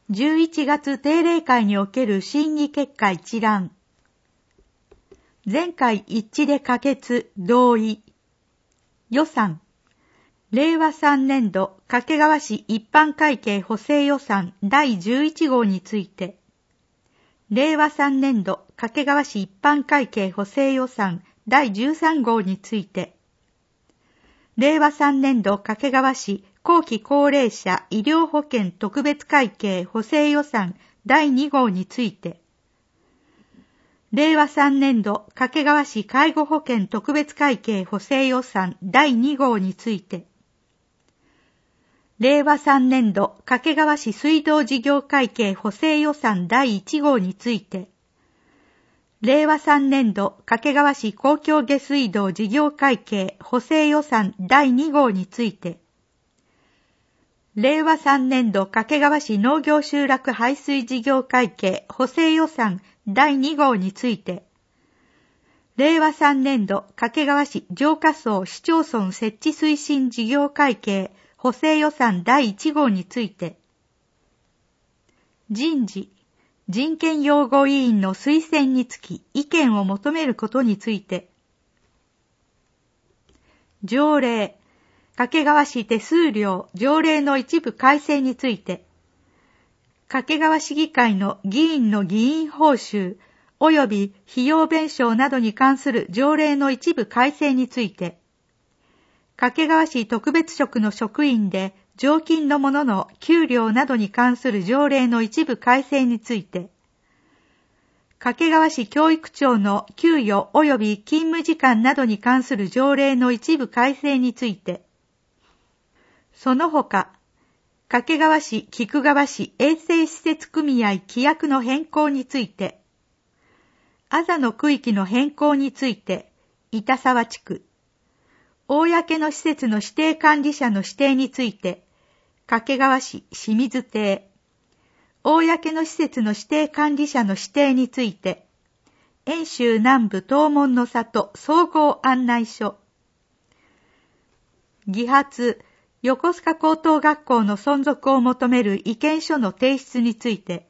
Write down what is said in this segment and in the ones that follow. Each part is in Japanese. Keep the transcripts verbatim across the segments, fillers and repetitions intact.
じゅういちがつ定例会における審議結果一覧。全会一致で可決、同意。予算。令和さんねん度掛川市一般会計補正予算だいじゅういち号について、令和さんねん度掛川市一般会計補正予算だいじゅうさん号について、令和さんねん度掛川市後期高齢者医療保険特別会計補正予算だいに号について、令和さんねん度掛川市介護保険特別会計補正予算だいに号について、令和さんねん度掛川市水道事業会計補正予算だいいち号について、令和さんねん度掛川市公共下水道事業会計補正予算だいに号について、令和さんねん度掛川市農業集落排水事業会計補正予算だいに号について、令和さんねん度掛川市浄化槽市町村設置推進事業会計補正予算だいいち号について、人事、人権擁護委員の推薦につき意見を求めることについて、条例、掛川市手数料条例の一部改正について、掛川市議会の議員の議員報酬及び費用弁償などに関する条例の一部改正について、掛川市特別職の職員で常勤の者の給料などに関する条例の一部改正について、掛川市教育長の給与及び勤務時間などに関する条例の一部改正について、その他、掛川市菊川市衛生施設組合規約の変更について、あざの区域の変更について、板沢地区、公の施設の指定管理者の指定について、掛川市清水邸、公の施設の指定管理者の指定について、遠州南部東門の里総合案内所、議発、横須賀高等学校の存続を求める意見書の提出について、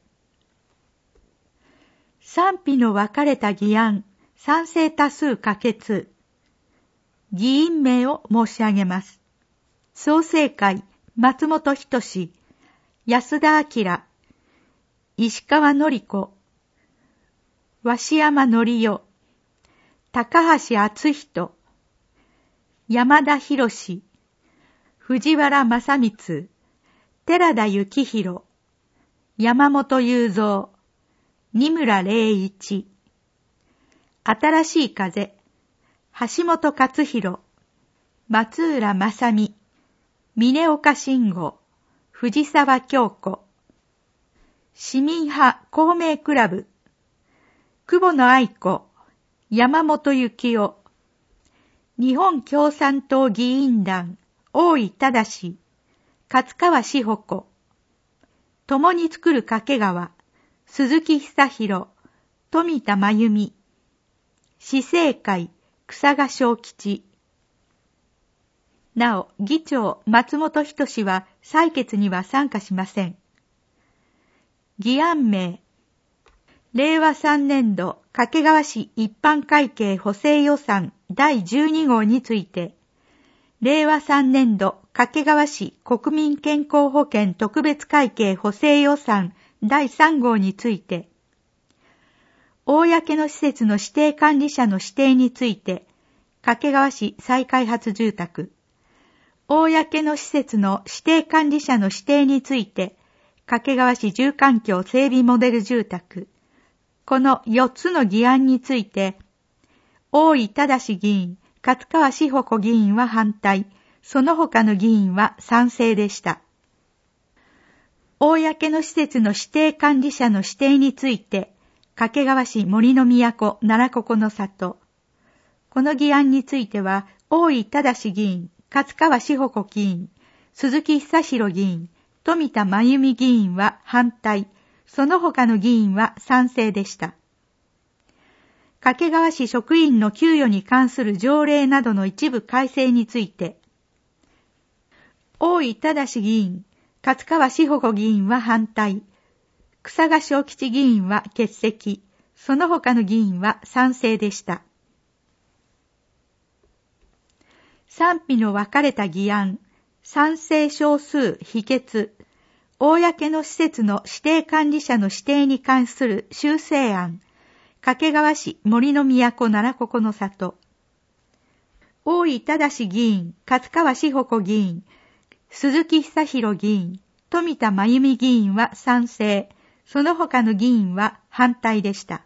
賛否の分かれた議案、賛成多数可決。議員名を申し上げます。創成会、松本人志、安田明、石川典子、鷲山則夫、高橋敦人、山田博史、藤原正光、寺田幸宏、山本雄三、二村礼一、新しい風、橋本勝弘、松浦正美、峰岡慎吾、藤沢京子、市民派公明クラブ、久保野愛子、山本幸男、日本共産党議員団、大井正、勝川志保子、共に作る掛川、鈴木久弘、富田真由美、市政会、草賀正吉。なお、議長、松本人志は採決には参加しません。議案名。令和さんねん度掛川市一般会計補正予算だいじゅうに号について、令和さんねん度掛川市国民健康保険特別会計補正予算だいさん号について、公の施設の指定管理者の指定について、掛川市再開発住宅、公の施設の指定管理者の指定について、掛川市住環境整備モデル住宅、このよっつの議案について、大井正議員、勝川志保子議員は反対、その他の議員は賛成でした。公の施設の指定管理者の指定について、掛川市森の都奈良この里。この議案については、大井正議員、勝川志保子議員、鈴木久弘議員、富田真由美議員は反対、その他の議員は賛成でした。掛川市職員の給与に関する条例などの一部改正について、大井正議員、勝川志保子議員は反対、 草賀正吉議員は欠席、その他の議員は賛成でした。賛否の分かれた議案、賛成少数否決、公の施設の指定管理者の指定に関する修正案、掛川市森の都奈良ここの里。大井正議員、勝川志保子議員、鈴木久弘議員、富田真由美議員は賛成、その他の議員は反対でした。